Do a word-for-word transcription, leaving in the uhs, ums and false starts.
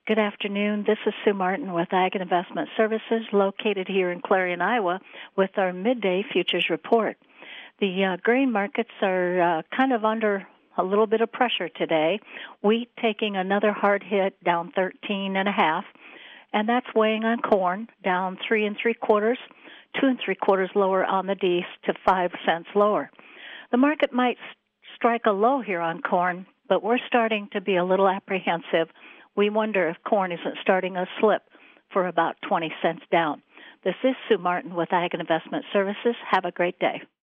Good afternoon. This is Sue Martin with Ag and Investment Services, located here in Clarion, Iowa, with our midday futures report. The uh, grain markets are uh, kind of under a little bit of pressure today. Wheat taking another hard hit, down thirteen and a half, and that's weighing on corn, down three and three quarters, two and three quarters lower on the D to five cents lower. The market might strike a low here on corn, but we're starting to be a little apprehensive. We wonder if corn isn't starting a slip for about twenty cents down. This is Sue Martin with Ag and Investment Services. Have a great day.